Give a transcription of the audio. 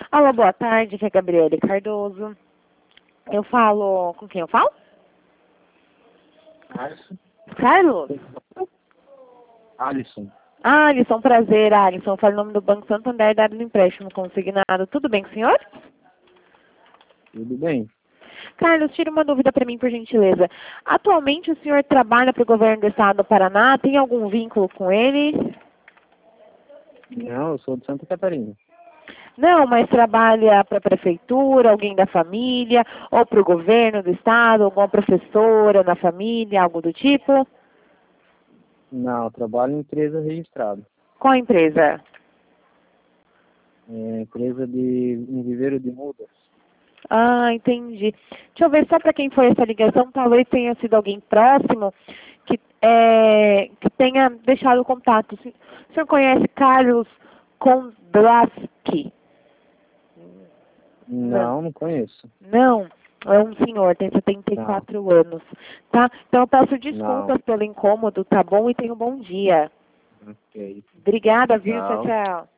Alô, boa tarde, aqui é a Gabriele Cardoso. Eu falo... Com quem eu falo? Alisson. Carlos? Alisson. Alisson, prazer, Alisson. Eu falo o nome do Banco Santander, dado do empréstimo consignado. Tudo bem com o senhor? Tudo bem? Carlos, tira uma dúvida para mim, por gentileza. Atualmente o senhor trabalha para o governo do estado do Paraná? Tem algum vínculo com ele? Não, eu sou de Santa Catarina. Não, mas trabalha para a prefeitura, alguém da família, ou para o governo do estado, alguma professora na família, algo do tipo? Não, eu trabalho em empresa registrada. Qual a empresa? É empresa em Viveiro de Mudas. Ah, entendi. Deixa eu ver só para quem foi essa ligação, talvez tenha sido alguém próximo que tenha deixado o contato. O senhor conhece Carlos Kondratski? Não. Não conheço. Não, é um senhor, tem Não, 74 anos, tá? Então eu peço não. desculpas pelo incômodo, tá bom? E tenha um bom dia. Ok. Obrigada, viu? Tchau, Tchau. tchau.